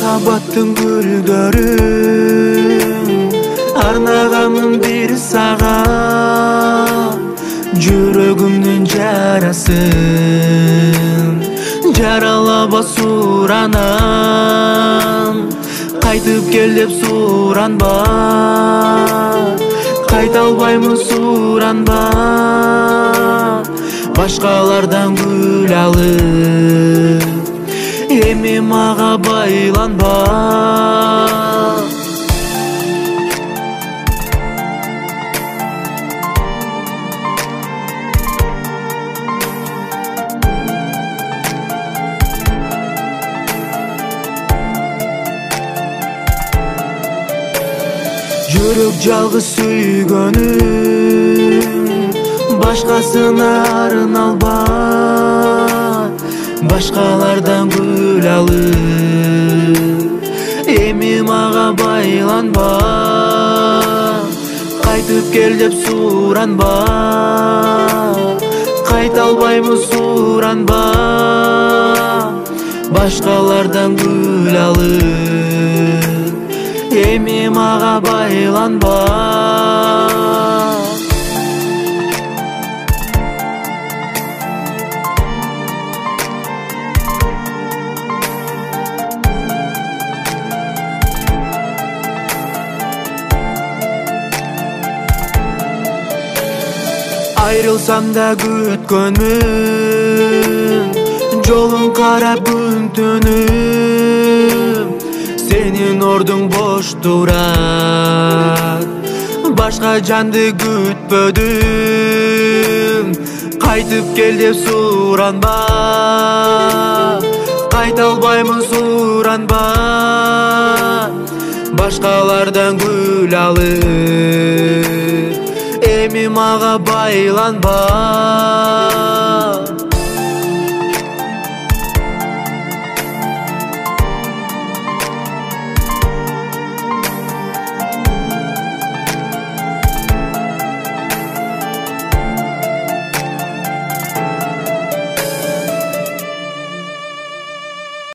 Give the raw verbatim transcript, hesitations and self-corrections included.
махаббаттың гүлдөрүн арнагамын бир сага, жүрөгүмдүн жарасын жаралаба суранам. Кайтып кел деп суранба, кайта албаймын суранба, башкалардан гүл алып эми мага байланба. Жүрөк жалгыз сүйгөнүм башкасына арналбай, башкалардан гүл алып эми мага байланба. Кайтып кел деп суранба, кайта албаймын суранба, башкалардан гүл алып эми мага байланба. Айрылсам да күткөнмүн, жолун карап күн түнүм, сенин ордуң бош турат, башка жанды күтпөдүм. Кайтып кел деп суранба, кайта албаймын суранба, башкалардан гүл алып эми мага байланба.